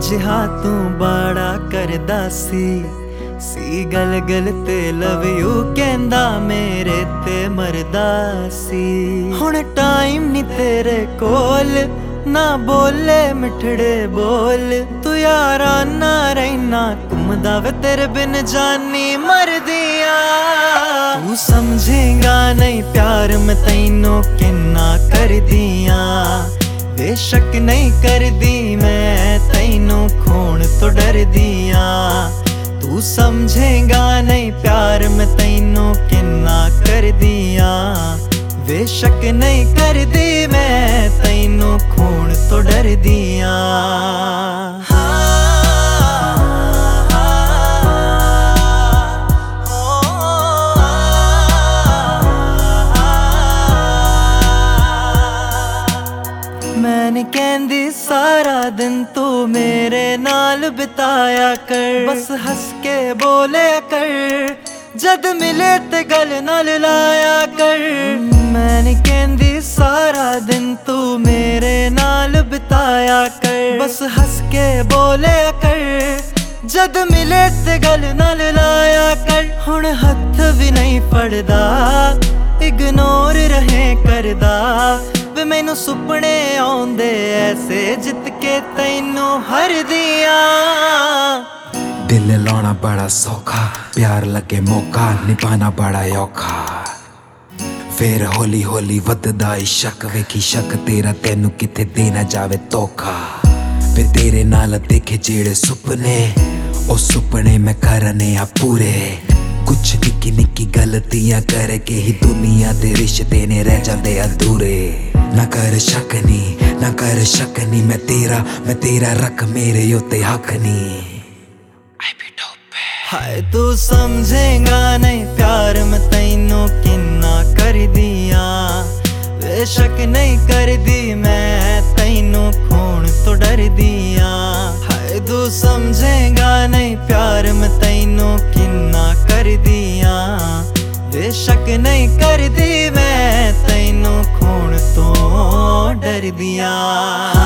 ਜਿਹਾ ਤੂੰ ਬਾੜਾ ਕਰਦਾ ਸੀ ਗਲ ਗਲ ਤੇ ਲਵ ਯੂ ਕਹਿੰਦਾ ਮੇਰੇ ਤੇ ਮਰਦਾ ਸੀ। ਹੁਣ ਟਾਈਮ ਨੀ ਤੇਰੇ ਕੋਲ ਨਾ ਬੋਲੇ ਮਿੱਠੜੇ ਬੋਲ, ਤੂੰ ਯਾਰਾਨਾ ਰਹਿਣਾ ਘੁੰਮਦਾ ਵੇ ਤੇਰੇ ਬਿਨ ਜਾਨੀ ਮਰਦੀਆਂ। ਤੂੰ ਸਮਝੇਗਾ ਨਹੀਂ ਪਿਆਰ ਮੈਂ ਤੈਨੂੰ ਕਿੰਨਾ ਕਰਦੀਆਂ, बेशक नहीं करदी मैं तैनू खोण तो डरदिया। तू समझेगा नहीं प्यार मैं तैनू किन्ना करदिया, बेशक नहीं करदी मैं तैनू खोण तो डरदिया। मैंने कहंदी सारा दिन तू मेरे नाल बिताया कर, बस हंस के बोलिया कर जद मिले ते गल नाल लाया कर। मैंने कहंदी सारा दिन तू मेरे नाल बिताया कर, बस हंस के बोलिया कर जद मिले ते गल नाल लाया कर। हुण हथ भी नहीं फड़दा इग्नोर रहे करदा, वे मैनू सुपने आउंदे ऐसे जित के तैनू हर दिया। दिल लाना बड़ा सौखा, प्यार लगे मौका निभाना बड़ा औखा। फिर हौली हौली वधदा शक, वेखी शक तेरा तैनू किथे देना जावे धोखा। वे तेरे नाल देखे जेड़े सुपने ओ सुपने मैं करने आ पूरे। कुछ निक्की निक्की गलतियां करके ही दुनिया दे रिश्ते ने रह जाते अधूरे। ना कर शक नी मैं तेरा रख मेरे उत्ते हक नी। हाय तू समझेगा नहीं प्यार मैं तैनू किन्ना कर दिया, बेशक नहीं कर दी मैं तैनू खोण तो डर दिया। हाय तू समझेगा नहीं प्यार मैं तैनू किन्ना कर दिया, बेशक नहीं कर दी मैं तैनू खोण तो डर दिया।